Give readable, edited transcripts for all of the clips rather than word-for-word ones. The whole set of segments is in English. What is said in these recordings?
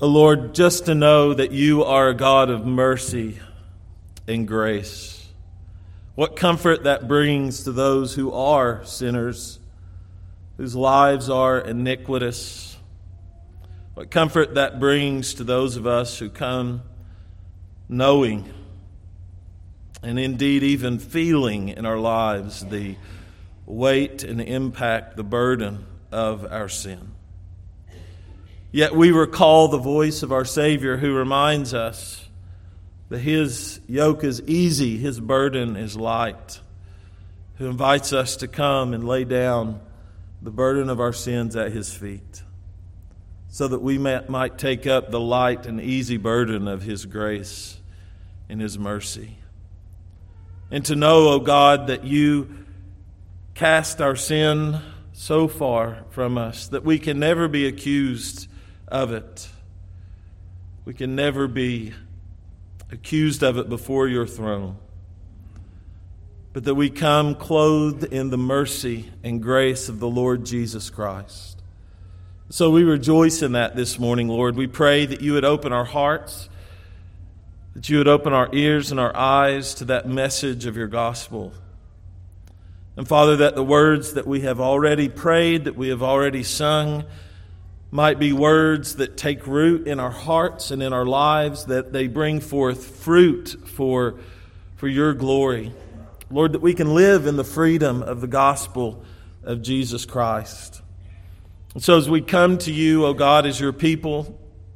Oh Lord, just to know that you are a God of mercy and grace. What comfort that brings to those who are sinners, whose lives are iniquitous. What comfort that brings to those of us who come knowing and indeed even feeling in our lives the weight and impact, the burden of our sin. Yet we recall the voice of our Savior who reminds us that His yoke is easy, His burden is light, who invites us to come and lay down the burden of our sins at His feet, so that we might take up the light and easy burden of His grace and His mercy. And to know, O God, that you cast our sin so far from us that we can never be accused of it. We can never be accused of it before your throne. But that we come clothed in the mercy and grace of the Lord Jesus Christ. So we rejoice in that this morning, Lord. We pray that you would open our hearts, that you would open our ears and our eyes to that message of your gospel. And Father, that the words that we have already prayed, that we have already sung, might be words that take root in our hearts and in our lives, that they bring forth fruit for your glory. Lord, that we can live in the freedom of the gospel of Jesus Christ. And so as we come to you, O God, as your people,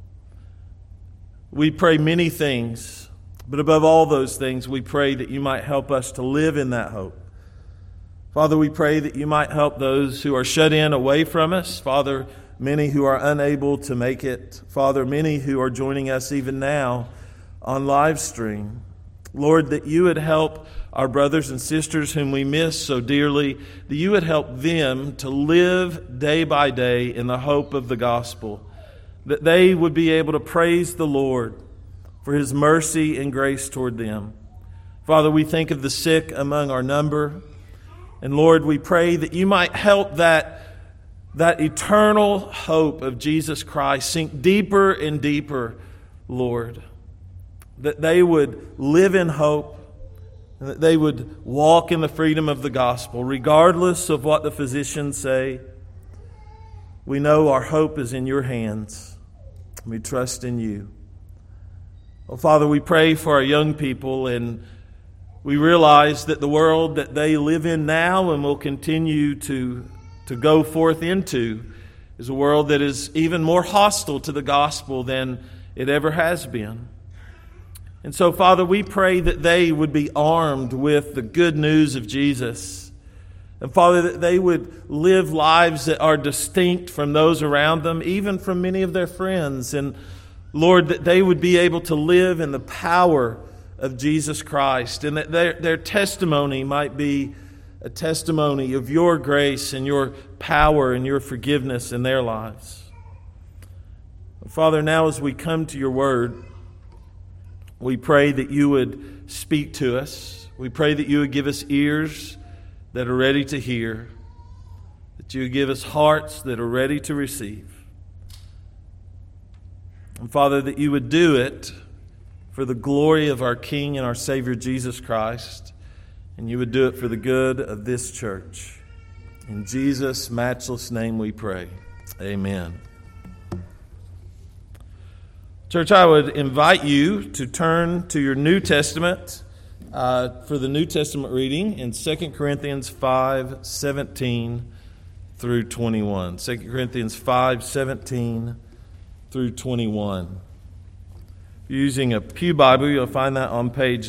we pray many things, but above all those things, we pray that you might help us to live in that hope. Father, we pray that you might help those who are shut in away from us. Father, many who are unable to make it. Father, many who are joining us even now on live stream. Lord, that you would help our brothers and sisters whom we miss so dearly, that you would help them to live day by day in the hope of the gospel, that they would be able to praise the Lord for His mercy and grace toward them. Father, we think of the sick among our number, and Lord, we pray that you might help that eternal hope of Jesus Christ sink deeper and deeper, Lord, that they would live in hope and that they would walk in the freedom of the gospel, regardless of what the physicians say. We know our hope is in your hands. We trust in you. Oh, Father, we pray for our young people, and we realize that the world that they live in now and will continue to go forth into is a world that is even more hostile to the gospel than it ever has been. And so, Father, we pray that they would be armed with the good news of Jesus. And Father, that they would live lives that are distinct from those around them, even from many of their friends. And Lord, that they would be able to live in the power of Jesus Christ, and that their testimony might be a testimony of your grace and your power and your forgiveness in their lives. Father, now as we come to your word, we pray that you would speak to us. We pray that you would give us ears that are ready to hear, that you would give us hearts that are ready to receive. And Father, that you would do it for the glory of our King and our Savior Jesus Christ, and you would do it for the good of this church. In Jesus' matchless name we pray. Amen. Church, I would invite you to turn to your New Testament for the New Testament reading in 2 Corinthians 5:17 through 21. 2 Corinthians 5:17 through 21. If you're using a Pew Bible, you'll find that on page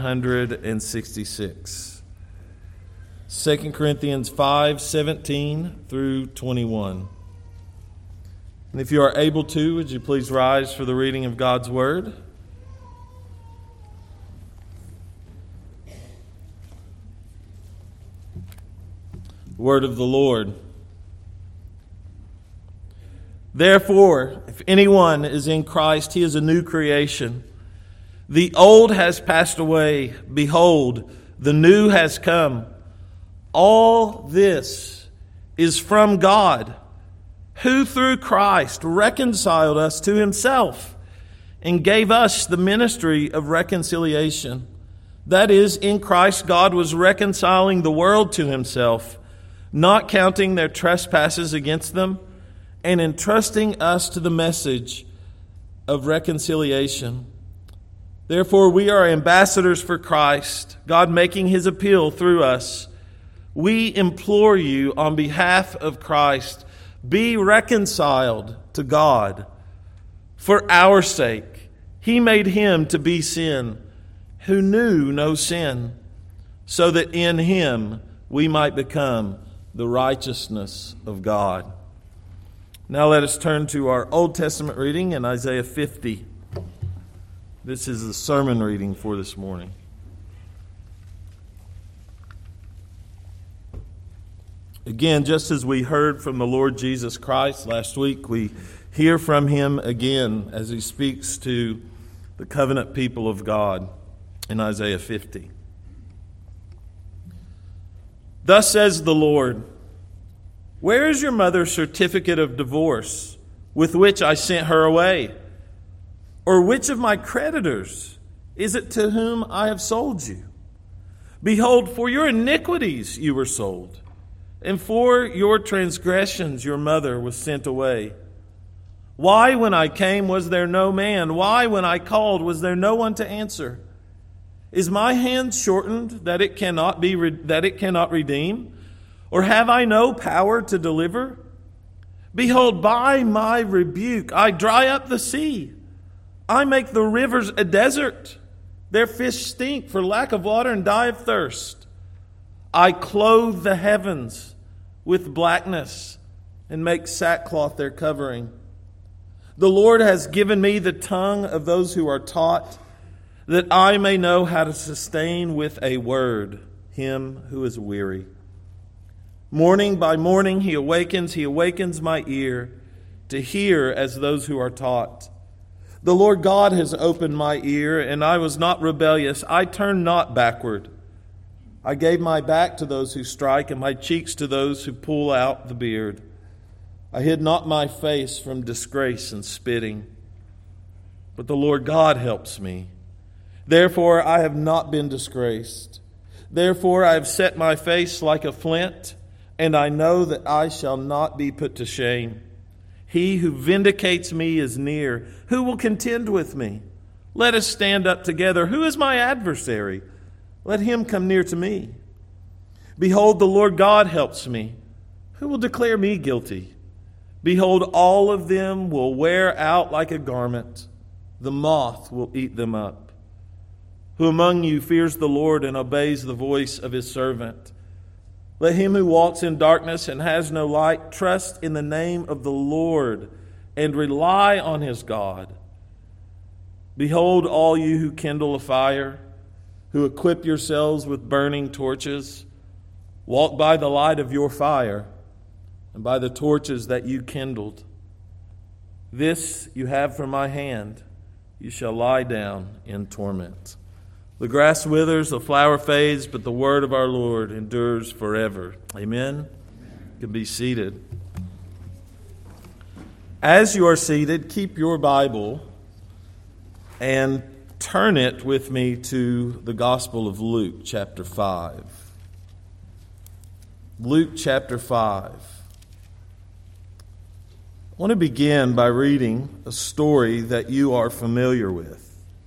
966. 2 Corinthians 5:17 through 21. And if you are able to, would you please rise for the reading of God's Word? Word of the Lord. Therefore, if anyone is in Christ, he is a new creation. The old has passed away. Behold, the new has come. All this is from God, who through Christ reconciled us to himself and gave us the ministry of reconciliation. That is, in Christ God was reconciling the world to himself, not counting their trespasses against them, and entrusting us to the message of reconciliation. Therefore, we are ambassadors for Christ, God making his appeal through us. We implore you on behalf of Christ, be reconciled to God. For our sake, he made him to be sin, who knew no sin, so that in him we might become the righteousness of God. Now let us turn to our Old Testament reading in Isaiah 50. This is the sermon reading for this morning. Again, just as we heard from the Lord Jesus Christ last week, we hear from him again as he speaks to the covenant people of God in Isaiah 50. Thus says the Lord, where is your mother's certificate of divorce with which I sent her away? Or which of my creditors is it to whom I have sold you? Behold, for your iniquities you were sold, and for your transgressions your mother was sent away. Why, when I came, was there no man? Why, when I called, was there no one to answer? Is my hand shortened that it cannot redeem? Or have I no power to deliver? Behold, by my rebuke I dry up the sea. I make the rivers a desert. Their fish stink for lack of water and die of thirst. I clothe the heavens with blackness and make sackcloth their covering. The Lord has given me the tongue of those who are taught, that I may know how to sustain with a word him who is weary. Morning by morning he awakens my ear to hear as those who are taught. The Lord God has opened my ear, and I was not rebellious. I turned not backward. I gave my back to those who strike, and my cheeks to those who pull out the beard. I hid not my face from disgrace and spitting. But the Lord God helps me. Therefore I have not been disgraced. Therefore I have set my face like a flint, and I know that I shall not be put to shame. He who vindicates me is near. Who will contend with me? Let us stand up together. Who is my adversary? Let him come near to me. Behold, the Lord God helps me. Who will declare me guilty? Behold, all of them will wear out like a garment. The moth will eat them up. Who among you fears the Lord and obeys the voice of his servant? Let him who walks in darkness and has no light trust in the name of the Lord and rely on his God. Behold, all you who kindle a fire, who equip yourselves with burning torches, walk by the light of your fire and by the torches that you kindled. This you have from my hand. You shall lie down in torment. The grass withers, the flower fades, but the word of our Lord endures forever. Amen? You can be seated. As you are seated, keep your Bible and turn it with me to the Gospel of Luke, chapter 5. Luke, chapter 5. I want to begin by reading a story that you are familiar with.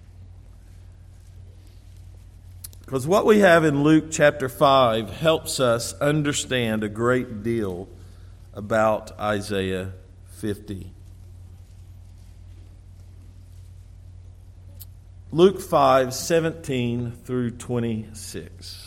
Because what we have in Luke chapter 5 helps us understand a great deal about Isaiah 50. Luke 5:17 through 26.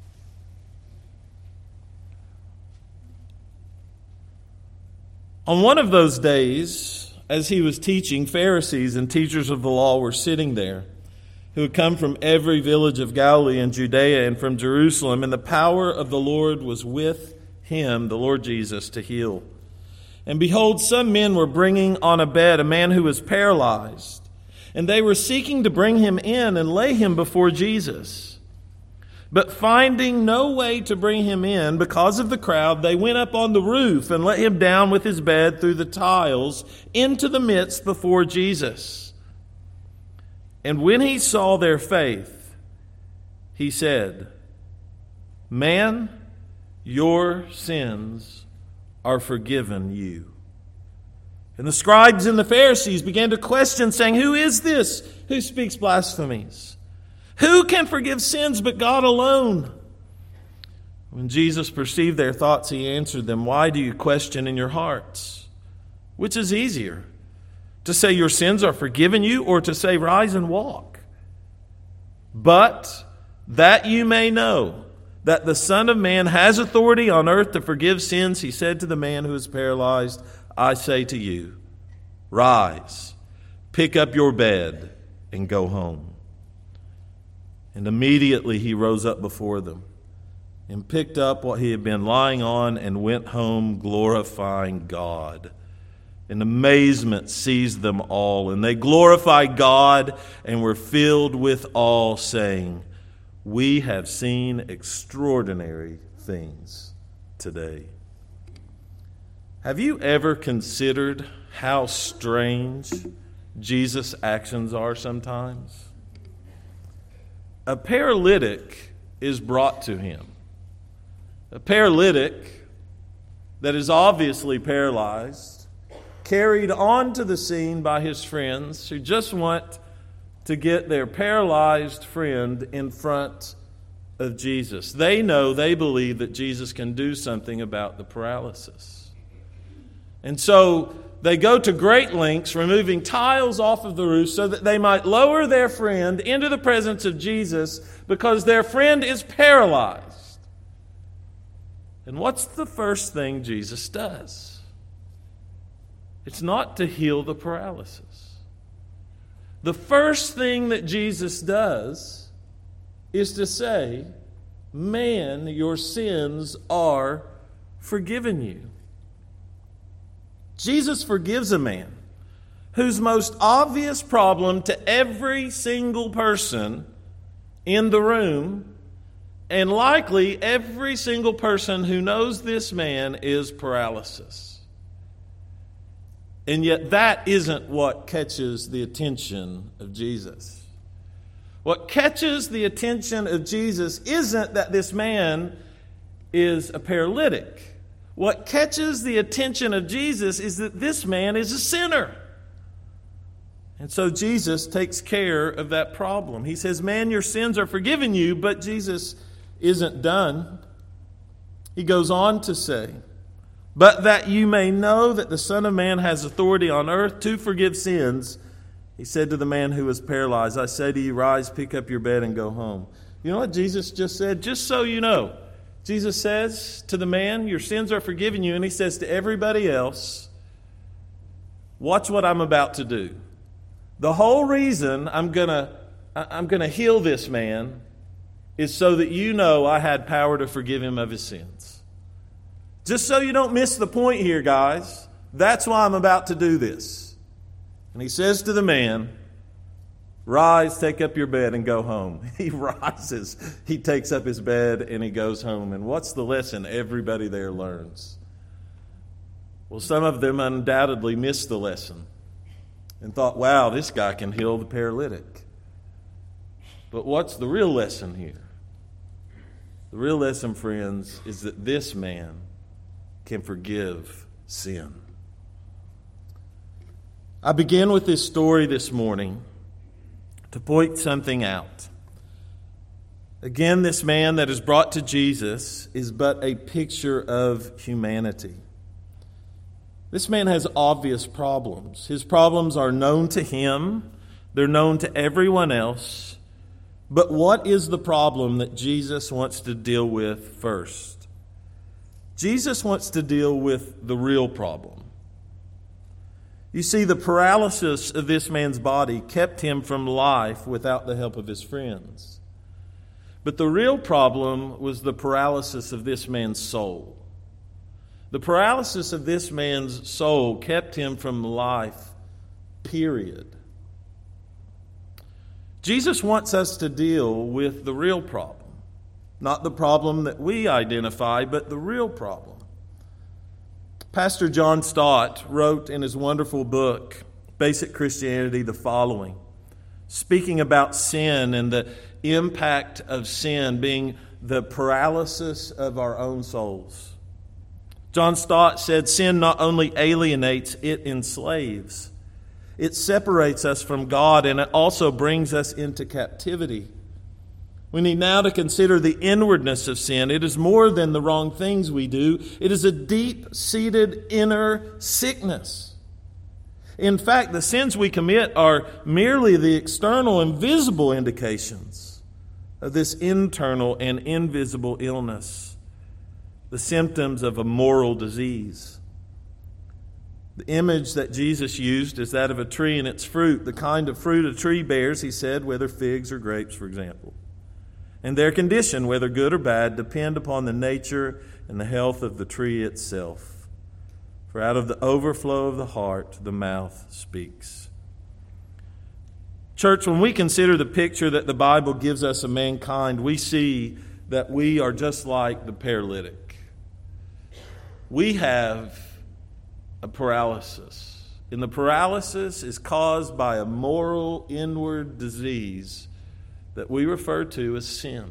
On one of those days, as he was teaching, Pharisees and teachers of the law were sitting there, who had come from every village of Galilee and Judea and from Jerusalem, and the power of the Lord was with him, the Lord Jesus, to heal. And behold, some men were bringing on a bed a man who was paralyzed, and they were seeking to bring him in and lay him before Jesus. But finding no way to bring him in because of the crowd, they went up on the roof and let him down with his bed through the tiles into the midst before Jesus. And when he saw their faith, he said, "Man, your sins are forgiven you." And the scribes and the Pharisees began to question, saying, "Who is this who speaks blasphemies? Who can forgive sins but God alone?" When Jesus perceived their thoughts, he answered them, "Why do you question in your hearts? Which is easier, to say your sins are forgiven you, or to say rise and walk? But that you may know that the Son of Man has authority on earth to forgive sins," he said to the man who was paralyzed, "I say to you, rise, pick up your bed, and go home." And immediately he rose up before them and picked up what he had been lying on and went home glorifying God. And amazement seized them all, and they glorified God and were filled with awe, saying, "We have seen extraordinary things today." Have you ever considered how strange Jesus' actions are sometimes? A paralytic is brought to him. A paralytic that is obviously paralyzed, carried onto the scene by his friends who just want to get their paralyzed friend in front of Jesus. They believe that Jesus can do something about the paralysis. And so they go to great lengths, removing tiles off of the roof so that they might lower their friend into the presence of Jesus because their friend is paralyzed. And what's the first thing Jesus does? It's not to heal the paralysis. The first thing that Jesus does is to say, "Man, your sins are forgiven you." Jesus forgives a man whose most obvious problem to every single person in the room, and likely every single person who knows this man, is paralysis. And yet that isn't what catches the attention of Jesus. What catches the attention of Jesus isn't that this man is a paralytic. What catches the attention of Jesus is that this man is a sinner. And so Jesus takes care of that problem. He says, "Man, your sins are forgiven you," but Jesus isn't done. He goes on to say, "But that you may know that the Son of Man has authority on earth to forgive sins," he said to the man who was paralyzed, "I say to you, rise, pick up your bed, and go home." You know what Jesus just said? Just so you know. Jesus says to the man, "Your sins are forgiven you." And he says to everybody else, "Watch what I'm about to do. The whole reason I'm gonna heal this man is so that you know I had power to forgive him of his sins." Just so you don't miss the point here, guys. That's why I'm about to do this. And he says to the man, "Rise, take up your bed, and go home." He rises, he takes up his bed, and he goes home. And what's the lesson everybody there learns? Well, some of them undoubtedly missed the lesson and thought, "Wow, this guy can heal the paralytic." But what's the real lesson here? The real lesson, friends, is that this man can forgive sin. I begin with this story this morning to point something out. Again, this man that is brought to Jesus is but a picture of humanity. This man has obvious problems. His problems are known to him. They're known to everyone else. But what is the problem that Jesus wants to deal with first? Jesus wants to deal with the real problem. You see, the paralysis of this man's body kept him from life without the help of his friends. But the real problem was the paralysis of this man's soul. The paralysis of this man's soul kept him from life, period. Jesus wants us to deal with the real problem. Not the problem that we identify, but the real problem. Pastor John Stott wrote in his wonderful book, Basic Christianity, the following, speaking about sin and the impact of sin being the paralysis of our own souls. John Stott said, sin not only alienates, it enslaves. It separates us from God, and it also brings us into captivity. We need now to consider the inwardness of sin. It is more than the wrong things we do. It is a deep-seated inner sickness. In fact, the sins we commit are merely the external and visible indications of this internal and invisible illness, the symptoms of a moral disease. The image that Jesus used is that of a tree and its fruit, the kind of fruit a tree bears, he said, whether figs or grapes, for example. And their condition, whether good or bad, depend upon the nature and the health of the tree itself. For out of the overflow of the heart, the mouth speaks. Church, when we consider the picture that the Bible gives us of mankind, we see that we are just like the paralytic. We have a paralysis. And the paralysis is caused by a moral inward disease that we refer to as sin.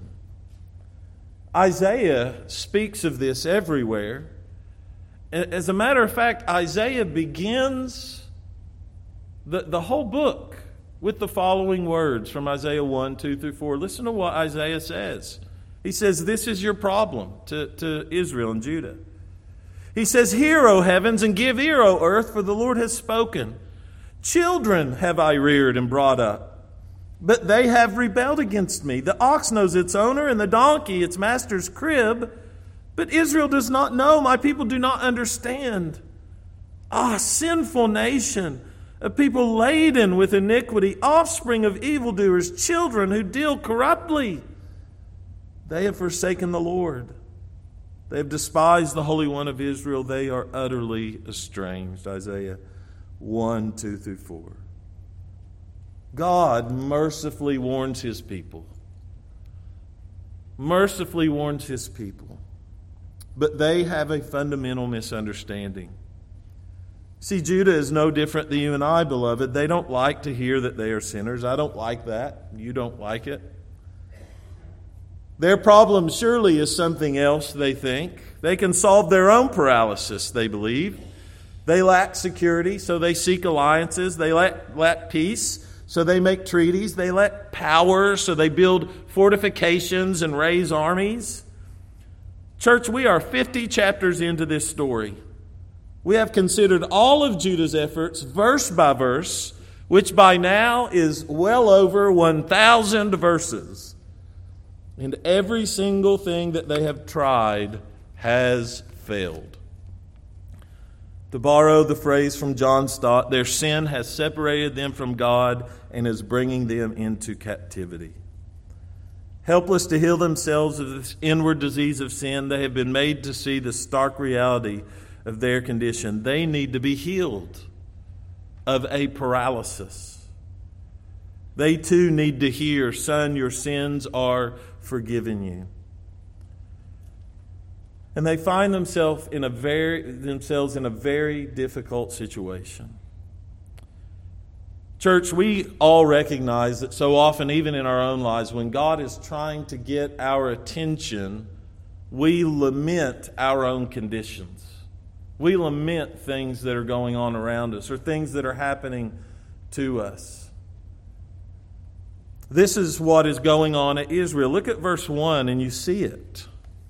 Isaiah speaks of this everywhere. As a matter of fact, Isaiah begins the whole book with the following words from Isaiah 1, 2 through 4. Listen to what Isaiah says. He says, this is your problem to Israel and Judah. He says, hear, O heavens, and give ear, O earth, for the Lord has spoken. Children have I reared and brought up, but they have rebelled against me. The ox knows its owner, and the donkey its master's crib. But Israel does not know. My people do not understand. Ah, sinful nation, a people laden with iniquity, offspring of evildoers, children who deal corruptly. They have forsaken the Lord. They have despised the Holy One of Israel. They are utterly estranged. Isaiah 1, 2 through 4. God mercifully warns His people. Mercifully warns His people. But they have a fundamental misunderstanding. See, Judah is no different than you and I, beloved. They don't like to hear that they are sinners. I don't like that. You don't like it. Their problem surely is something else, they think. They can solve their own paralysis, they believe. They lack security, so they seek alliances. They lack peace, so they make treaties. They lack power, so they build fortifications and raise armies. Church, we are 50 chapters into this story. We have considered all of Judah's efforts, verse by verse, which by now is well over 1,000 verses. And every single thing that they have tried has failed. To borrow the phrase from John Stott, their sin has separated them from God and is bringing them into captivity. Helpless to heal themselves of this inward disease of sin, they have been made to see the stark reality of their condition. They need to be healed of a paralysis. They too need to hear, son, your sins are forgiven you. And they find themselves in a very difficult situation. Church, we all recognize that so often, even in our own lives, when God is trying to get our attention, we lament our own conditions. We lament things that are going on around us or things that are happening to us. This is what is going on at Israel. Look at verse 1 and you see it.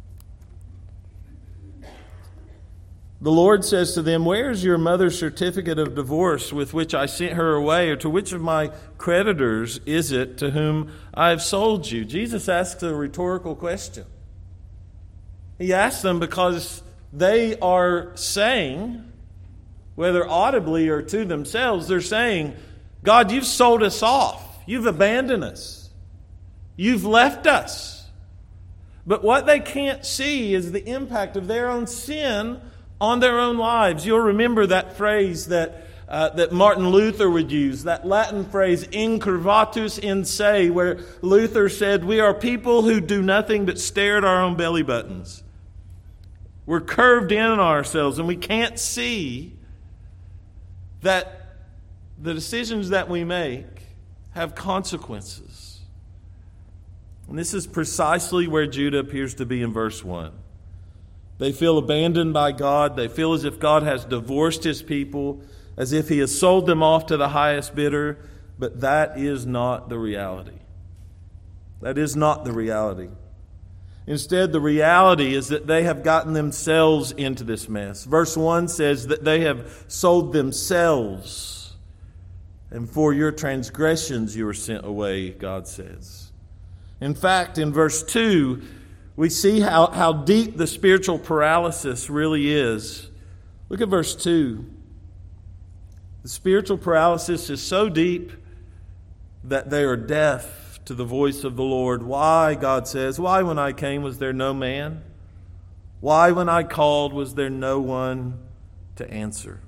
The Lord says to them, where is your mother's certificate of divorce with which I sent her away? Or to which of my creditors is it to whom I have sold you? Jesus asks a rhetorical question. He asks them because they are saying, whether audibly or to themselves, they're saying, God, you've sold us off. You've abandoned us. You've left us. But what they can't see is the impact of their own sin on their own lives. You'll remember that phrase that that Martin Luther would use, that Latin phrase, incurvatus in se, where Luther said, we are people who do nothing but stare at our own belly buttons. We're curved in on ourselves, and we can't see that the decisions that we make have consequences. And this is precisely where Judah appears to be in verse 1. They feel abandoned by God. They feel as if God has divorced His people, as if He has sold them off to the highest bidder. But that is not the reality. That is not the reality. Instead, the reality is that they have gotten themselves into this mess. Verse 1 says that they have sold themselves. And for your transgressions you were sent away, God says. In fact, in verse 2, we see how deep the spiritual paralysis really is. Look at verse 2. The spiritual paralysis is so deep that they are deaf to the voice of the Lord. Why, God says, why when I came was there no man? Why when I called was there no one to answer?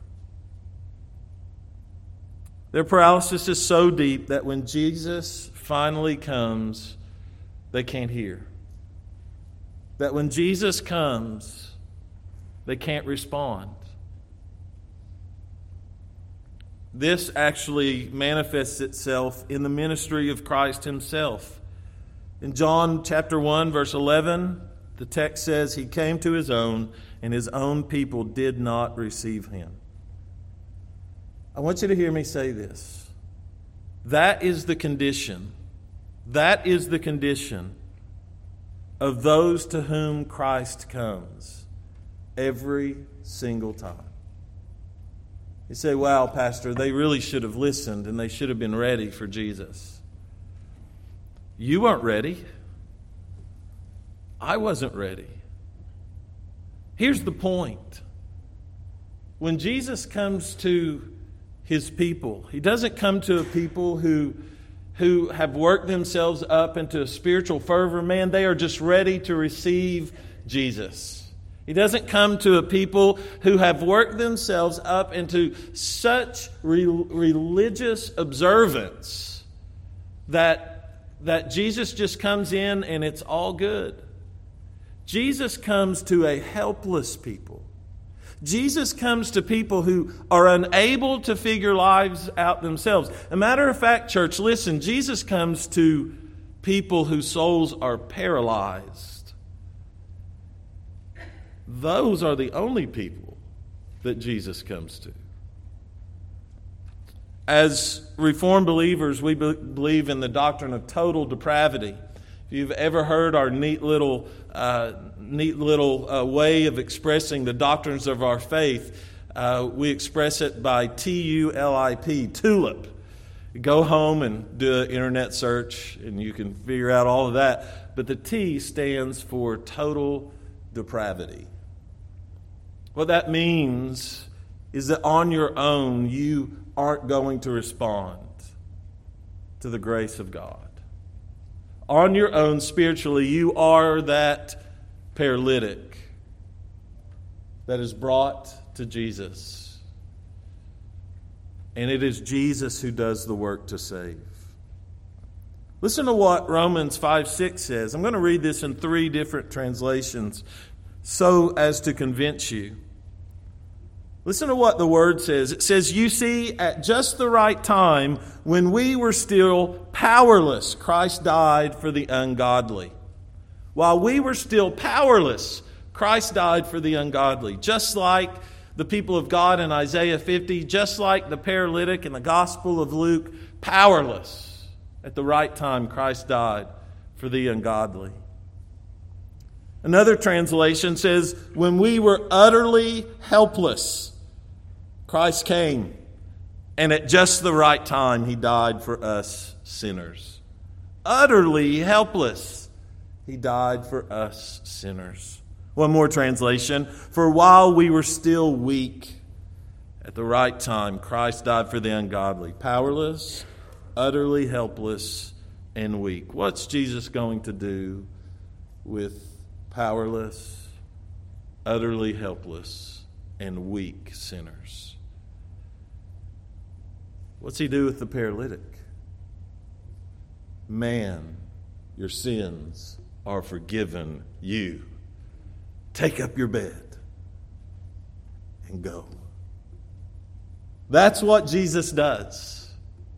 Their paralysis is so deep that when Jesus finally comes, they can't hear. That when Jesus comes, they can't respond. This actually manifests itself in the ministry of Christ Himself. In John chapter 1, verse 11, the text says, He came to His own, and His own people did not receive Him. I want you to hear me say this. That is the condition. That is the condition of those to whom Christ comes every single time. You say, wow, Pastor, they really should have listened and they should have been ready for Jesus. You weren't ready. I wasn't ready. Here's the point. When Jesus comes to His people, He doesn't come to a people who have worked themselves up into a spiritual fervor. Man, they are just ready to receive Jesus. He doesn't come to a people who have worked themselves up into such religious observance that Jesus just comes in and it's all good. Jesus comes to a helpless people. Jesus comes to people who are unable to figure lives out themselves. As a matter of fact, church, listen, Jesus comes to people whose souls are paralyzed. Those are the only people that Jesus comes to. As Reformed believers, we believe in the doctrine of total depravity. If you've ever heard our neat little way of expressing the doctrines of our faith, we express it by TULIP, tulip. Go home and do an internet search, and you can figure out all of that. But the T stands for total depravity. What that means is that on your own, you aren't going to respond to the grace of God. On your own, spiritually, you are that paralytic that is brought to Jesus. And it is Jesus who does the work to save. Listen to what Romans 5:6 says. I'm going to read this in 3 different translations so as to convince you. Listen to what the Word says. It says, you see, at just the right time, when we were still powerless, Christ died for the ungodly. While we were still powerless, Christ died for the ungodly. Just like the people of God in Isaiah 50, just like the paralytic in the Gospel of Luke, powerless. At the right time, Christ died for the ungodly. Another translation says, when we were utterly helpless, Christ came, and at just the right time, He died for us sinners. Utterly helpless, He died for us sinners. One more translation, for while we were still weak, at the right time, Christ died for the ungodly. Powerless, utterly helpless, and weak. What's Jesus going to do with powerless, utterly helpless, and weak sinners? What's he do with the paralytic? Man, your sins are forgiven you. Take up your bed and go. That's what Jesus does.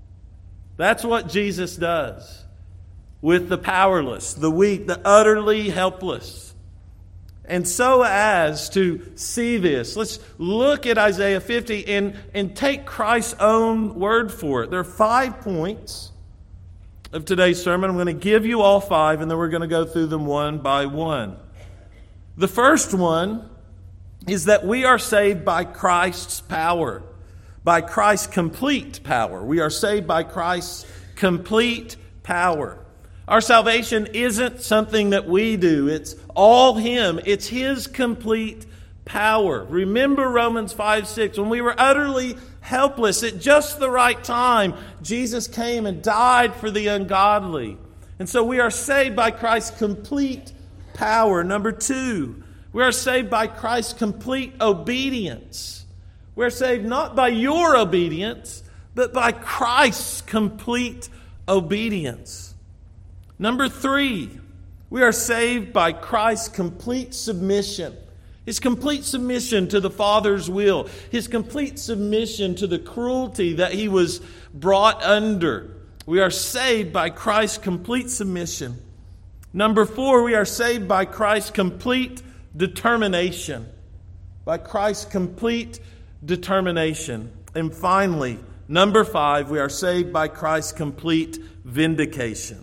That's what Jesus does with the powerless, the weak, the utterly helpless. And so as to see this, let's look at Isaiah 50 and take Christ's own word for it. There are 5 points of today's sermon. I'm going to give you all 5, and then we're going to go through them one by one. The first one is that we are saved by Christ's power, by Christ's complete power. We are saved by Christ's complete power. Our salvation isn't something that we do. It's all Him. It's His complete power. Remember Romans 5:6. When we were utterly helpless, at just the right time, Jesus came and died for the ungodly. And so we are saved by Christ's complete power. Number 2, we are saved by Christ's complete obedience. We're saved not by your obedience, but by Christ's complete obedience. Number 3, we are saved by Christ's complete submission. His complete submission to the Father's will. His complete submission to the cruelty that He was brought under. We are saved by Christ's complete submission. Number 4, we are saved by Christ's complete determination. By Christ's complete determination. And finally, number 5, we are saved by Christ's complete vindication.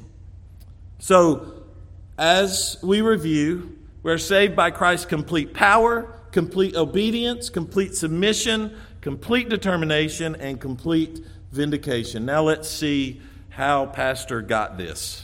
So, as we review, we're saved by Christ's complete power, complete obedience, complete submission, complete determination, and complete vindication. Now let's see how Pastor got this.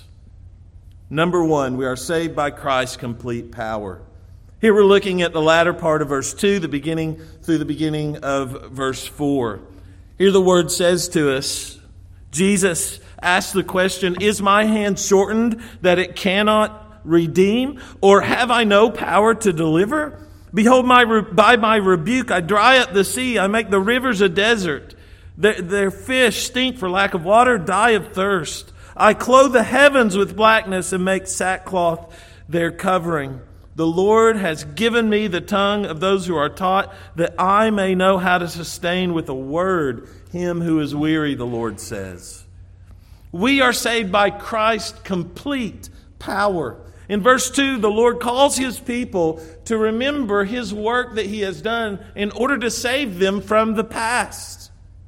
Number 1, we are saved by Christ's complete power. Here we're looking at the latter part of verse 2, through the beginning of verse 4. Here the word says to us, Jesus asked the question, is my hand shortened that it cannot redeem? Or have I no power to deliver? Behold, by my rebuke I dry up the sea. I make the rivers a desert. Their fish stink for lack of water, die of thirst. I clothe the heavens with blackness and make sackcloth their covering. The Lord has given me the tongue of those who are taught, that I may know how to sustain with a word him who is weary, the Lord says. We are saved by Christ's complete power. In verse 2, the Lord calls His people to remember His work that He has done in order to save them from the past.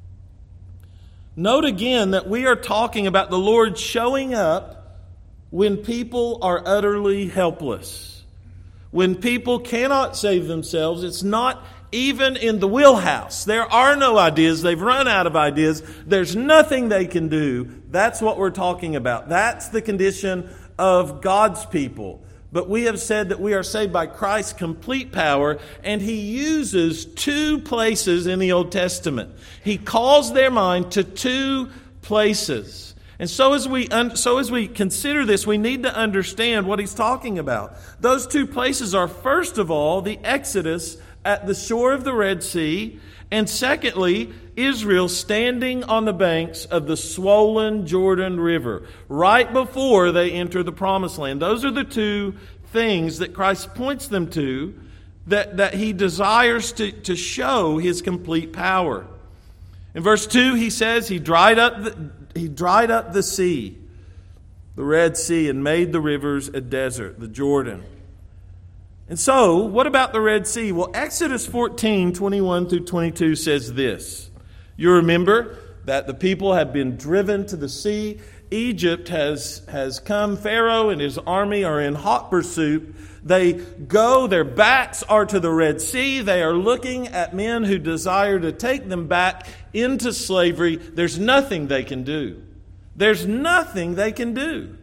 Note again that we are talking about the Lord showing up when people are utterly helpless. When people cannot save themselves, it's not even in the wheelhouse. There are no ideas. They've run out of ideas. There's nothing they can do. That's what we're talking about. That's the condition of God's people. But we have said that we are saved by Christ's complete power, and He uses 2 places in the Old Testament. He calls their mind to 2 places. And so as we consider this, we need to understand what He's talking about. Those 2 places are, first of all, the Exodus at the shore of the Red Sea, and secondly, Israel standing on the banks of the swollen Jordan River, right before they enter the Promised Land. Those are the 2 things that Christ points them to, that He desires to show His complete power. In verse 2, He says He dried up the sea, the Red Sea, and made the rivers a desert, the Jordan. And so, what about the Red Sea? Well, Exodus 14, 21 through 22 says this. You remember that the people have been driven to the sea. Egypt has come. Pharaoh and his army are in hot pursuit. They go, their backs are to the Red Sea. They are looking at men who desire to take them back into slavery. There's nothing they can do. There's nothing they can do.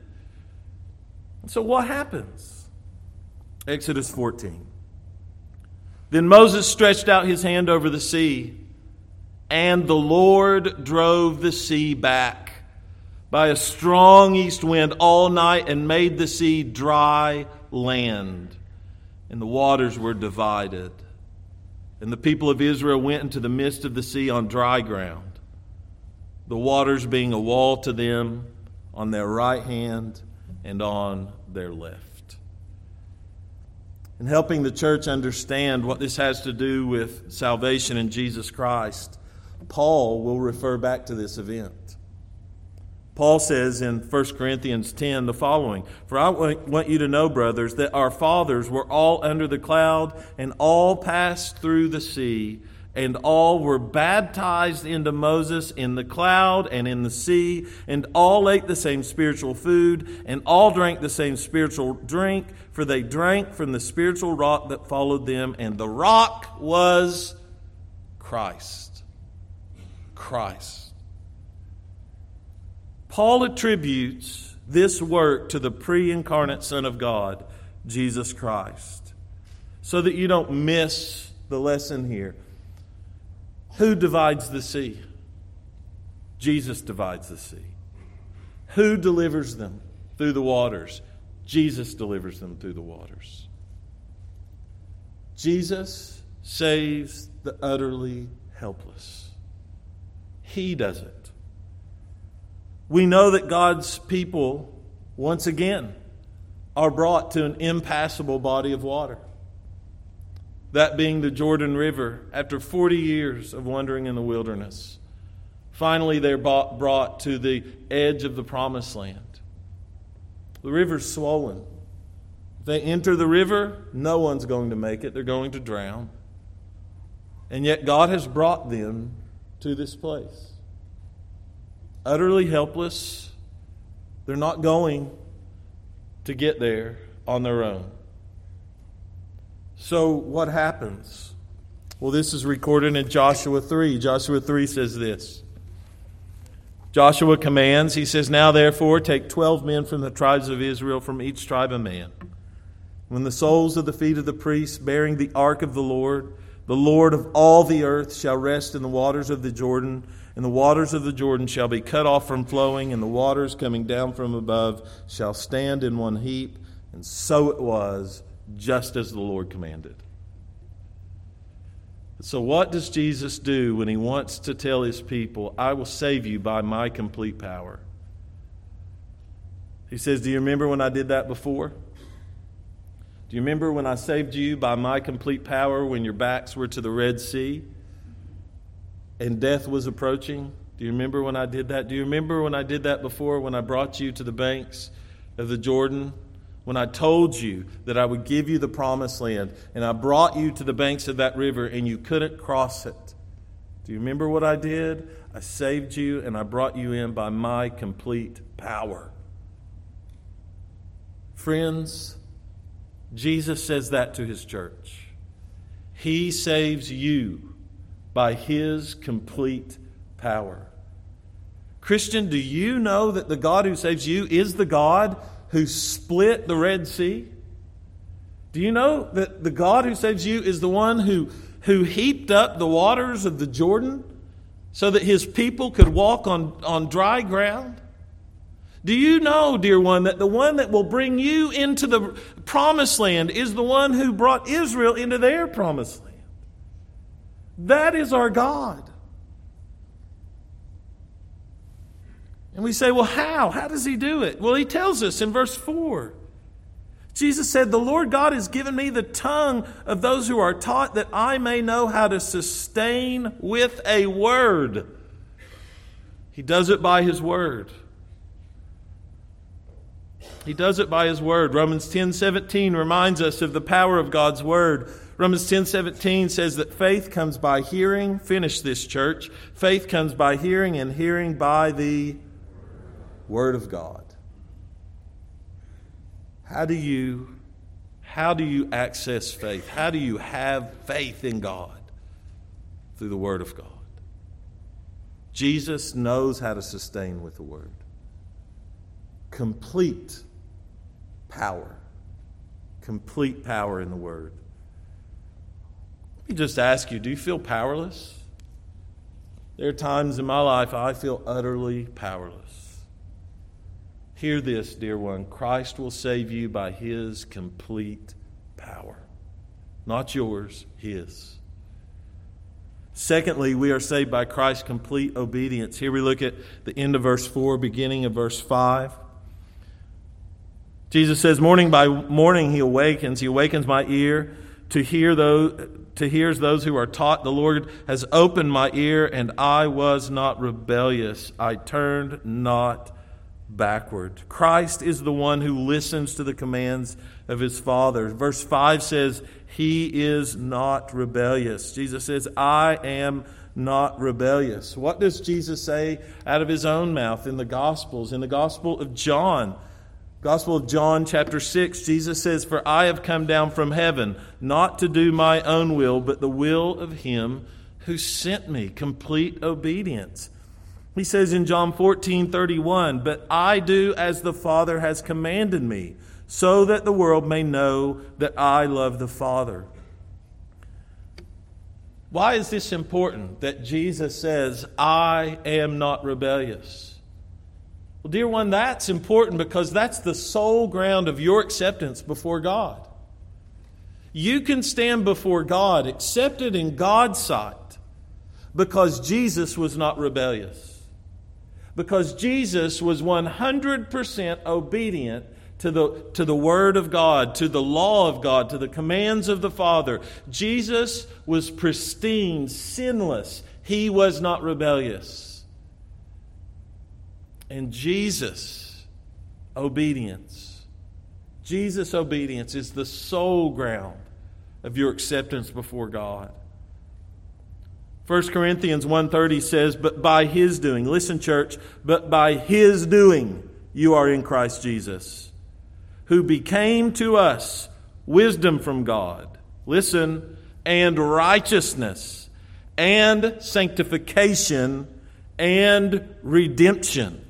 So what happens? Exodus 14. Then Moses stretched out his hand over the sea, and the Lord drove the sea back by a strong east wind all night and made the sea dry land, and the waters were divided. And the people of Israel went into the midst of the sea on dry ground. the waters being a wall to them on their right hand and on their left. In helping the church understand what this has to do with salvation in Jesus Christ, Paul will refer back to this event. Paul says in 1 Corinthians 10 the following, "For I want you to know, brothers, that our fathers were all under the cloud, and all passed through the sea, and all were baptized into Moses in the cloud and in the sea, and all ate the same spiritual food, and all drank the same spiritual drink, for they drank from the spiritual rock that followed them, and the rock was Christ." Christ. Paul attributes this work to the pre-incarnate Son of God, Jesus Christ. So that you don't miss the lesson here. Who divides the sea? Jesus divides the sea. Who delivers them through the waters? Jesus delivers them through the waters. Jesus saves the utterly helpless. He does it. We know that God's people, once again, are brought to an impassable body of water. That being the Jordan River, after 40 years of wandering in the wilderness. Finally, they're brought to the edge of the promised land. The river's swollen. If they enter the river, no one's going to make it. They're going to drown. And yet God has brought them to this place. Utterly helpless. They're not going to get there on their own. So what happens? Well, this is recorded in Joshua 3. Joshua 3 says this. Joshua commands, he says, "Now therefore take 12 men from the tribes of Israel, from each tribe a man. When the soles of the feet of the priests bearing the ark of the Lord of all the earth, shall rest in the waters of the Jordan, and the waters of the Jordan shall be cut off from flowing, and the waters coming down from above shall stand in one heap." And so it was, just as the Lord commanded. So what does Jesus do when he wants to tell his people, "I will save you by my complete power"? He says, do you remember when I did that before? Do you remember when I saved you by my complete power when your backs were to the Red Sea and death was approaching? Do you remember when I did that? Do you remember when I did that before, when I brought you to the banks of the Jordan? When I told you that I would give you the promised land, and I brought you to the banks of that river and you couldn't cross it. Do you remember what I did? I saved you and I brought you in by my complete power. Friends, Jesus says that to his church. He saves you by his complete power. Christian, do you know that the God who saves you is the God who split the Red Sea? Do you know that the God who saves you is the one who heaped up the waters of the Jordan so that his people could walk on dry ground? Do you know, dear one, that the one that will bring you into the promised land is the one who brought Israel into their promised land? That is our God. And we say, well, how? How does he do it? Well, he tells us in verse 4. Jesus said, "The Lord God has given me the tongue of those who are taught, that I may know how to sustain with a word." He does it by his word. He does it by his word. Romans 10:17 reminds us of the power of God's word. Romans 10:17 says that faith comes by hearing. Finish this, church. Faith comes by hearing, and hearing by the word of God. How do you access faith? How do you have faith in God? Through the word of God. Jesus knows how to sustain with the word. Complete power. Complete power in the word. Let me just ask you, do you feel powerless? There are times in my life I feel utterly powerless. Hear this, dear one. Christ will save you by his complete power. Not yours, his. Secondly, we are saved by Christ's complete obedience. Here we look at the end of verse 4, beginning of verse 5. Jesus says, morning by morning he awakens. He awakens my ear to hear those who are taught. The Lord has opened my ear, and I was not rebellious. I turned not backward. Christ is the one who listens to the commands of his Father. Verse 5 says, he is not rebellious. Jesus says, I am not rebellious. What does Jesus say out of his own mouth in the Gospels? In the Gospel of John, chapter 6, Jesus says, for I have come down from heaven, not to do my own will, but the will of him who sent me. Complete obedience. He says in John 14:31, but I do as the Father has commanded me, so that the world may know that I love the Father. Why is this important that Jesus says, I am not rebellious? Well, dear one, that's important because that's the sole ground of your acceptance before God. You can stand before God accepted in God's sight because Jesus was not rebellious. Because Jesus was 100% obedient to the Word of God, to the law of God, to the commands of the Father. Jesus was pristine, sinless. He was not rebellious. And Jesus' obedience is the sole ground of your acceptance before God. 1 Corinthians 1:30 says, but by his doing, listen church, but by his doing you are in Christ Jesus, who became to us wisdom from God, listen, and righteousness, and sanctification, and redemption.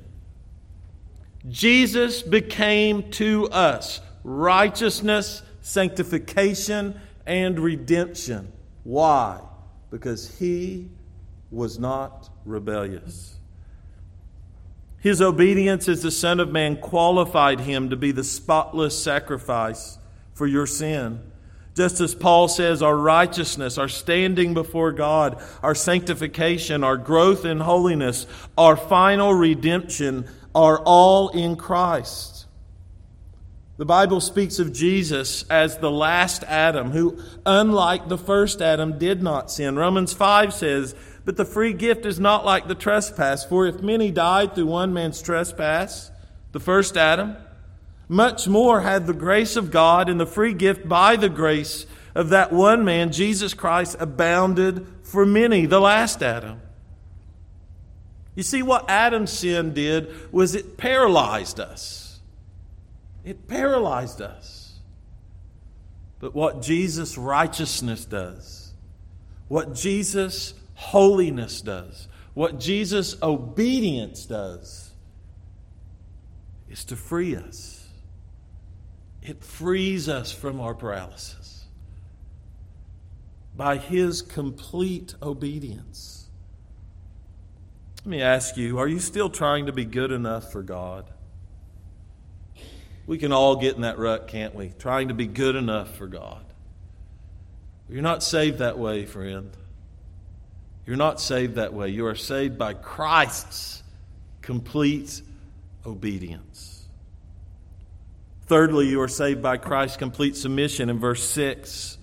Jesus became to us righteousness, sanctification, and redemption. Why? Because he was not rebellious. His obedience as the Son of Man qualified him to be the spotless sacrifice for your sin. Just as Paul says, our righteousness, our standing before God, our sanctification, our growth in holiness, our final redemption are all in Christ. The Bible speaks of Jesus as the last Adam, who, unlike the first Adam, did not sin. Romans 5 says, but the free gift is not like the trespass. For if many died through one man's trespass, the first Adam, much more had the grace of God and the free gift by the grace of that one man, Jesus Christ, abounded for many, the last Adam. You see, what Adam's sin did was it paralyzed us. It paralyzed us. But what Jesus' righteousness does, what Jesus' holiness does, what Jesus' obedience does, is to free us. It frees us from our paralysis by his complete obedience. Let me ask you, are you still trying to be good enough for God? We can all get in that rut, can't we? Trying to be good enough for God. You're not saved that way, friend. You're not saved that way. You are saved by Christ's complete obedience. Thirdly, you are saved by Christ's complete submission in verse 6.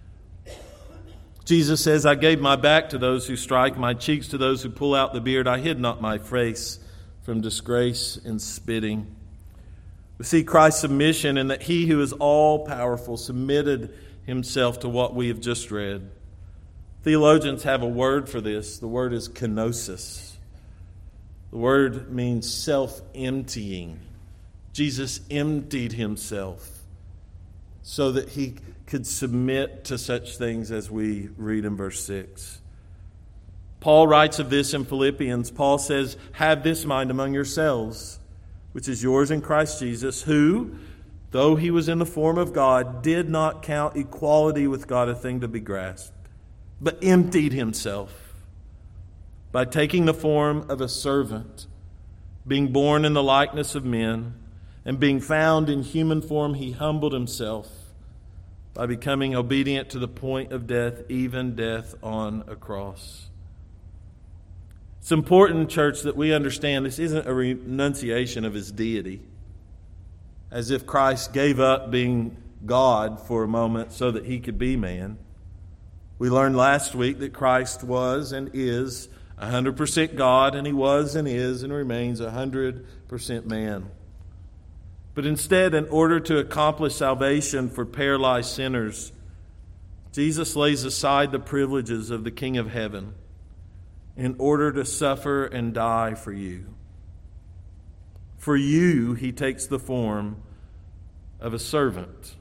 Jesus says, I gave my back to those who strike, my cheeks to those who pull out the beard. I hid not my face from disgrace and spitting. We see Christ's submission in that he who is all-powerful submitted himself to what we have just read. Theologians have a word for this. The word is kenosis. The word means self-emptying. Jesus emptied himself so that he could submit to such things as we read in verse 6. Paul writes of this in Philippians. Paul says, have this mind among yourselves, which is yours in Christ Jesus, who, though he was in the form of God, did not count equality with God a thing to be grasped, but emptied himself by taking the form of a servant, being born in the likeness of men, and being found in human form, he humbled himself by becoming obedient to the point of death, even death on a cross. It's important, church, that we understand this isn't a renunciation of his deity, as if Christ gave up being God for a moment so that he could be man. We learned last week that Christ was and is 100% God, and he was and is and remains 100% man. But instead, in order to accomplish salvation for paralyzed sinners, Jesus lays aside the privileges of the King of Heaven in order to suffer and die for you. For you, he takes the form of a servant.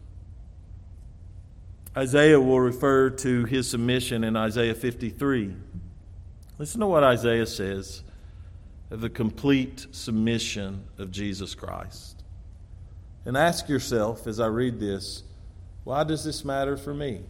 Isaiah will refer to his submission in Isaiah 53. Listen to what Isaiah says of the complete submission of Jesus Christ. And ask yourself as I read this, why does this matter for me?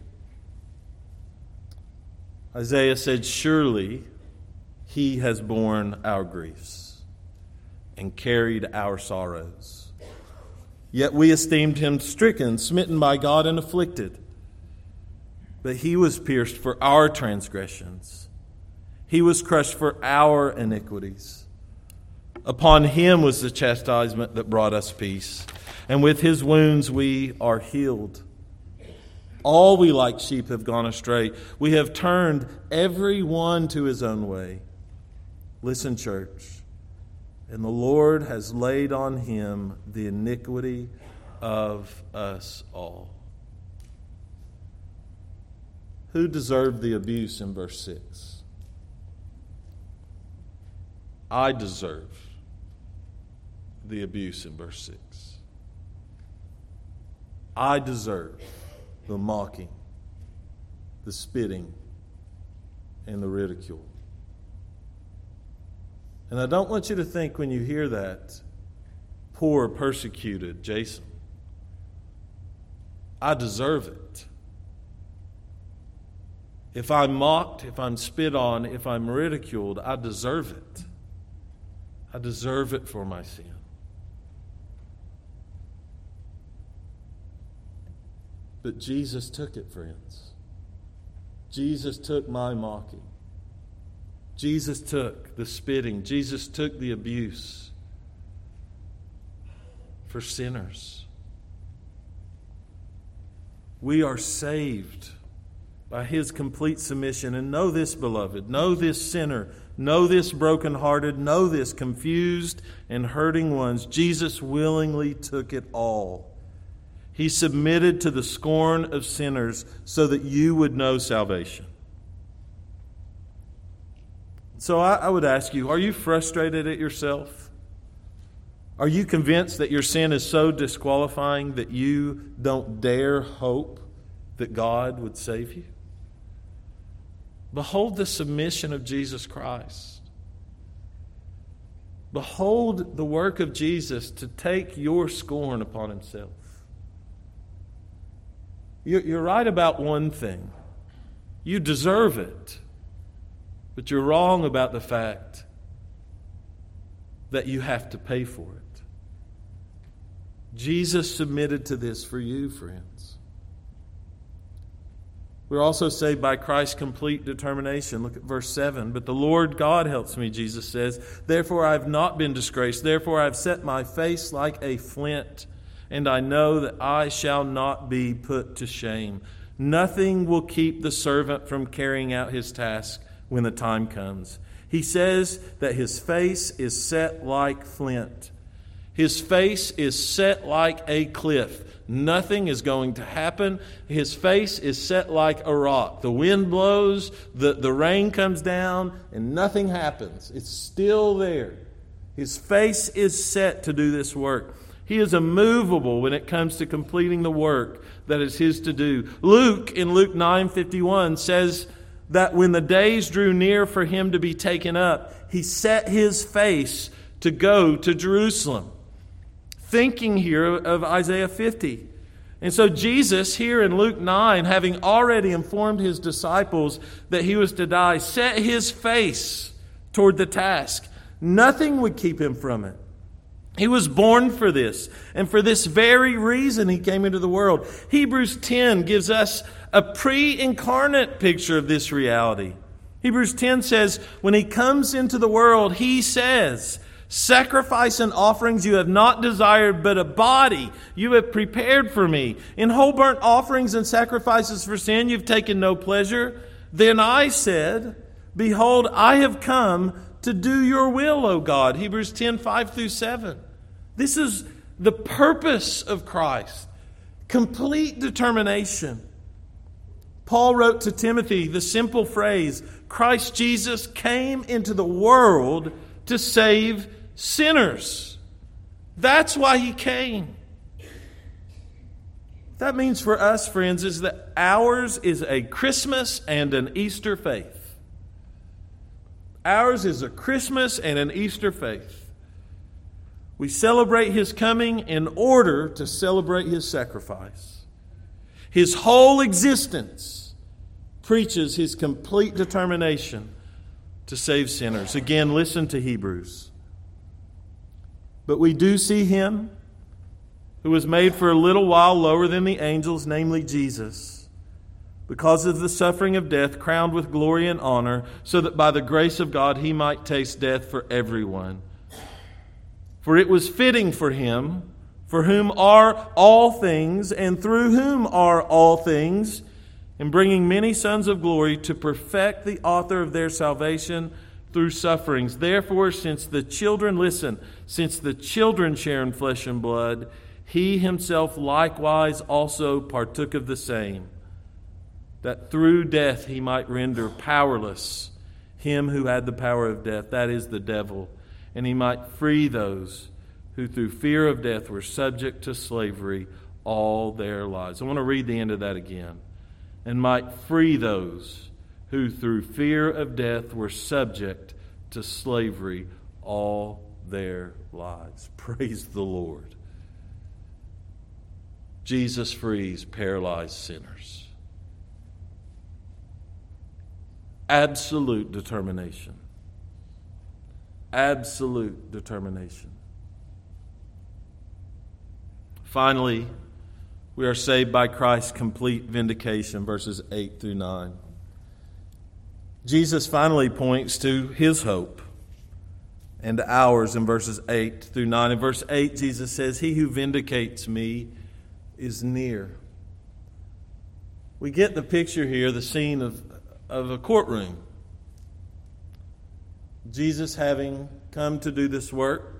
Isaiah said, surely he has borne our griefs and carried our sorrows. Yet we esteemed him stricken, smitten by God, and afflicted. But he was pierced for our transgressions. He was crushed for our iniquities. Upon him was the chastisement that brought us peace, and with his wounds we are healed. All we like sheep have gone astray. We have turned every one to his own way. Listen, church, and the Lord has laid on him the iniquity of us all. Who deserved the abuse in verse 6? I deserve the abuse in verse 6. I deserve the mocking, the spitting, and the ridicule. And I don't want you to think when you hear that, poor, persecuted Jason. I deserve it. If I'm mocked, if I'm spit on, if I'm ridiculed, I deserve it. I deserve it for my sin. But Jesus took it, friends. Jesus took my mocking. Jesus took the spitting. Jesus took the abuse for sinners. We are saved by his complete submission. And know this, beloved. Know this, sinner. Know this, brokenhearted. Know this, confused and hurting ones. Jesus willingly took it all. He submitted to the scorn of sinners so that you would know salvation. So I would ask you, are you frustrated at yourself? Are you convinced that your sin is so disqualifying that you don't dare hope that God would save you? Behold the submission of Jesus Christ. Behold the work of Jesus to take your scorn upon himself. You're right about one thing. You deserve it. But you're wrong about the fact that you have to pay for it. Jesus submitted to this for you, friends. We're also saved by Christ's complete determination. Look at verse 7. But the Lord God helps me, Jesus says. Therefore I have not been disgraced. Therefore I have set my face like a flint, and I know that I shall not be put to shame. Nothing will keep the servant from carrying out his task when the time comes. He says that his face is set like flint. His face is set like a cliff. Nothing is going to happen. His face is set like a rock. The wind blows, the rain comes down, and nothing happens. It's still there. His face is set to do this work. He is immovable when it comes to completing the work that is his to do. Luke, in Luke 9:51, says that when the days drew near for him to be taken up, he set his face to go to Jerusalem. Thinking here of Isaiah 50. And so Jesus, here in Luke 9, having already informed his disciples that he was to die, set his face toward the task. Nothing would keep him from it. He was born for this, and for this very reason He came into the world. Hebrews 10 gives us a pre-incarnate picture of this reality. Hebrews 10 says, when He comes into the world, He says, sacrifice and offerings you have not desired, but a body you have prepared for me. In whole burnt offerings and sacrifices for sin you've taken no pleasure. Then I said, behold, I have come to do your will, O God. Hebrews 10, 5-7. This is the purpose of Christ. Complete determination. Paul wrote to Timothy the simple phrase, Christ Jesus came into the world to save sinners. That's why He came. That means for us, friends, is that ours is a Christmas and an Easter faith. Ours is a Christmas and an Easter faith. We celebrate His coming in order to celebrate His sacrifice. His whole existence preaches His complete determination to save sinners. Again, listen to Hebrews. But we do see Him who was made for a little while lower than the angels, namely Jesus, because of the suffering of death, crowned with glory and honor, so that by the grace of God He might taste death for everyone. For it was fitting for Him, for whom are all things, and through whom are all things, in bringing many sons of glory, to perfect the author of their salvation through sufferings. Therefore, since the children share in flesh and blood, He Himself likewise also partook of the same, that through death He might render powerless him who had the power of death, that is the devil, and He might free those who through fear of death were subject to slavery all their lives. I want to read the end of that again. And might free those who through fear of death were subject to slavery all their lives. Praise the Lord. Jesus frees paralyzed sinners. Absolute determination. Absolute determination. Finally, we are saved by Christ's complete vindication, verses 8-9. Jesus finally points to His hope and ours in verses 8-9. In verse 8, Jesus says, He who vindicates me is near. We get the picture here, the scene of a courtroom. Jesus, having come to do this work,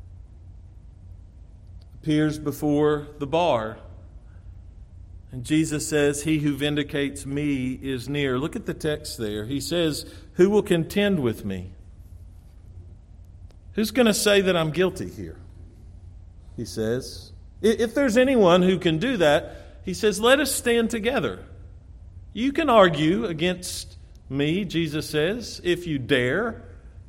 appears before the bar. And Jesus says, He who vindicates me is near. Look at the text there. He says, who will contend with me? Who's going to say that I'm guilty here? He says. If there's anyone who can do that, He says, let us stand together. You can argue against me, Jesus says, if you dare.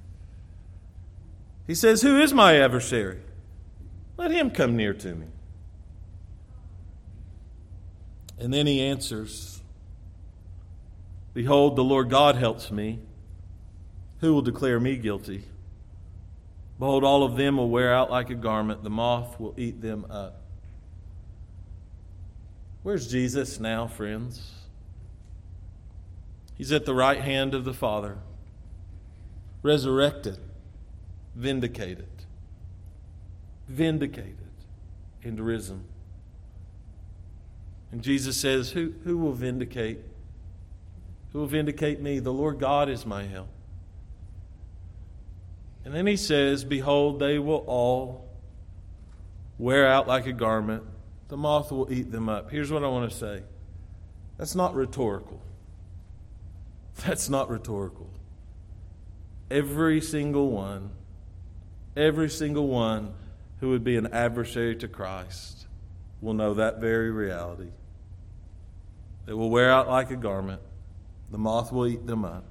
He says, who is my adversary? Let him come near to me. And then He answers, behold, the Lord God helps me. Who will declare me guilty? Behold, all of them will wear out like a garment. The moth will eat them up. Where's Jesus now, friends? He's at the right hand of the Father, resurrected, vindicated, and risen. And Jesus says, who will vindicate? Who will vindicate me? The Lord God is my help. And then He says, behold, they will all wear out like a garment. The moth will eat them up. Here's what I want to say. That's not rhetorical. That's not rhetorical. Every single one who would be an adversary to Christ will know that very reality. They will wear out like a garment. The moth will eat them up.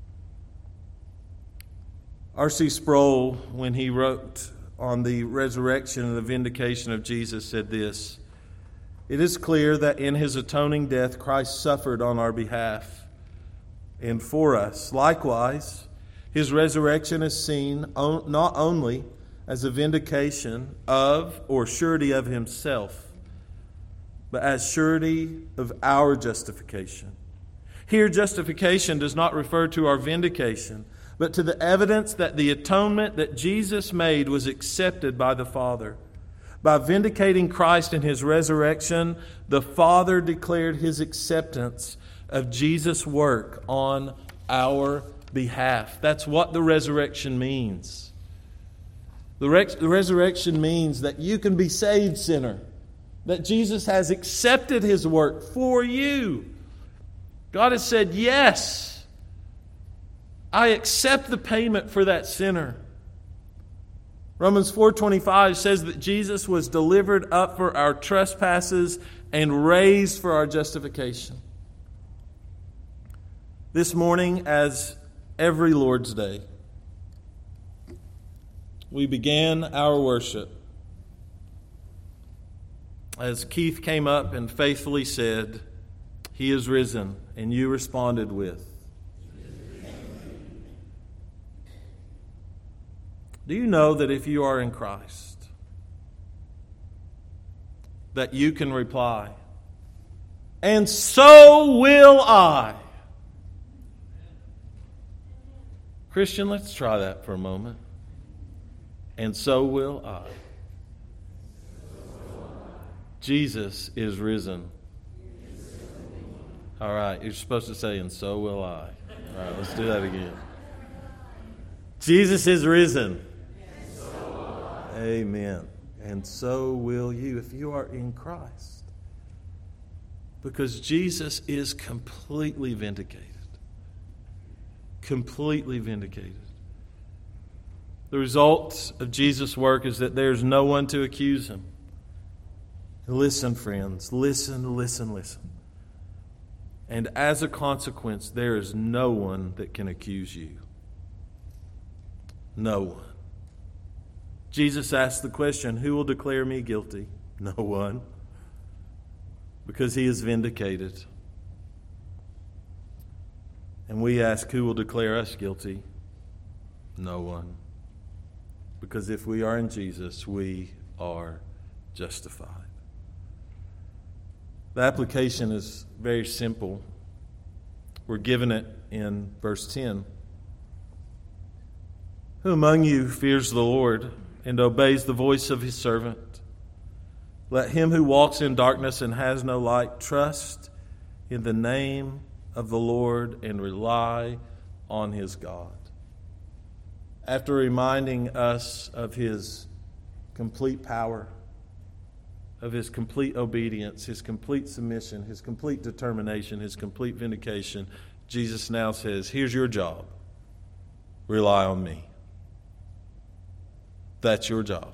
R.C. Sproul, when he wrote on the resurrection and the vindication of Jesus, said this: "It is clear that in His atoning death, Christ suffered on our behalf and for us. Likewise, His resurrection is seen not only as a vindication of or surety of himself, but as surety of our justification. Here, justification does not refer to our vindication, but to the evidence that the atonement that Jesus made was accepted by the Father. By vindicating Christ in his resurrection, the Father declared his acceptance of Jesus' work on our behalf. That's what the resurrection means. The resurrection means that you can be saved, sinner. That Jesus has accepted his work for you. God has said, yes, I accept the payment for that sinner. Romans 4:25 says that Jesus was delivered up for our trespasses and raised for our justification. This morning, as every Lord's Day, we began our worship as Keith came up and faithfully said, "He is risen," and you responded with, do you know that if you are in Christ, that you can reply, "And so will I"? Christian, let's try that for a moment. And so will I. Jesus is risen. All right, you're supposed to say, "And so will I." All right, let's do that again. Jesus is risen. And so will I. Amen. And so will you if you are in Christ. Because Jesus is completely vindicated. Completely vindicated. The result of Jesus' work is that there's no one to accuse him. Listen, friends. Listen. And as a consequence, there is no one that can accuse you. No one. Jesus asked the question, "Who will declare me guilty?" No one. Because he is vindicated. And we ask, who will declare us guilty? No one. Because if we are in Jesus, we are justified. The application is very simple. We're given it in verse 10. Who among you fears the Lord and obeys the voice of his servant? Let him who walks in darkness and has no light trust in the name of the Lord and rely on his God. After reminding us of his complete power, of his complete obedience, his complete submission, his complete determination, his complete vindication, Jesus now says, here's your job. Rely on me. That's your job.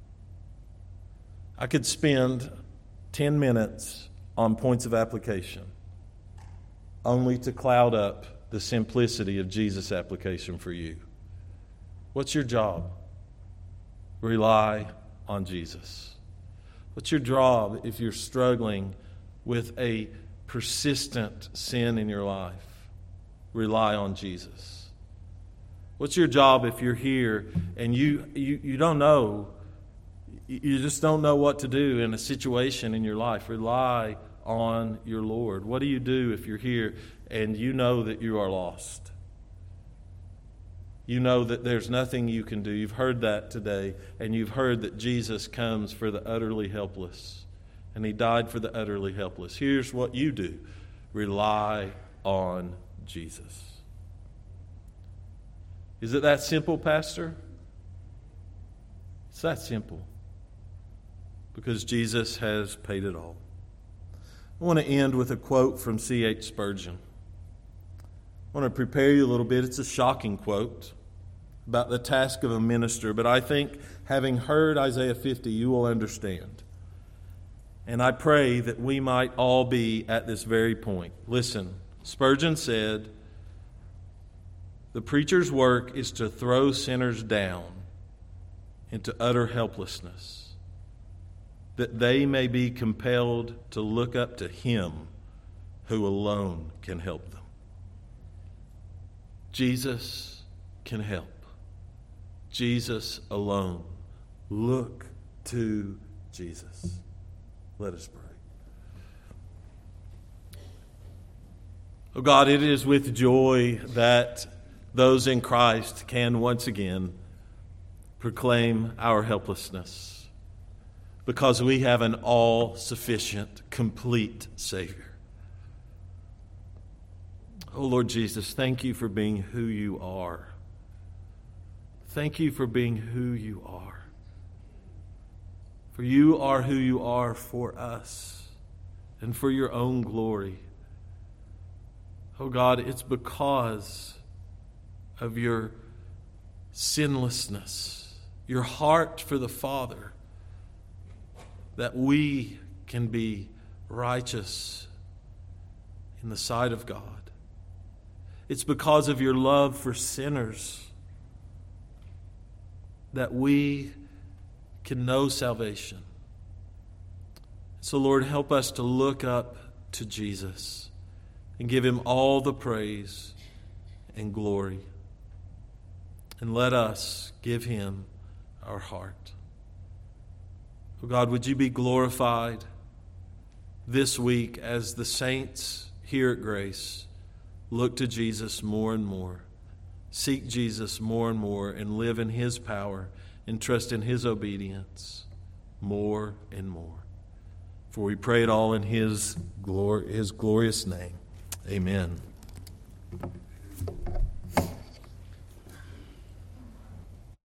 I could spend 10 minutes on points of application only to cloud up the simplicity of Jesus' application for you. What's your job? Rely on Jesus. What's your job if you're struggling with a persistent sin in your life? Rely on Jesus. What's your job if you're here and you don't know, you just don't know what to do in a situation in your life? Rely on your Lord. What do you do if you're here and you know that you are lost? You know that there's nothing you can do. You've heard that today, and you've heard that Jesus comes for the utterly helpless, and he died for the utterly helpless. Here's what you do. Rely on Jesus. Is it that simple, Pastor? It's that simple. Because Jesus has paid it all. I want to end with a quote from C.H. Spurgeon. I want to prepare you a little bit. It's a shocking quote about the task of a minister, but I think having heard Isaiah 50, you will understand. And I pray that we might all be at this very point. Listen, Spurgeon said, the preacher's work is to throw sinners down into utter helplessness, that they may be compelled to look up to him who alone can help them. Jesus can help. Jesus alone Look to Jesus. Let us pray. Oh God, it is with joy that those in Christ can once again proclaim our helplessness, because we have an all-sufficient, complete Savior. Oh Lord Jesus, thank you for being who you are. Thank you for being who you are. For you are who you are for us and for your own glory. Oh God, it's because of your sinlessness, your heart for the Father, that we can be righteous in the sight of God. It's because of your love for sinners that we can know salvation. So Lord, help us to look up to Jesus and give him all the praise and glory. And let us give him our heart. Oh God, would you be glorified this week as the saints here at Grace look to Jesus more and more, seek Jesus more and more, and live in his power and trust in his obedience more and more. For we pray it all in his glorious name. Amen.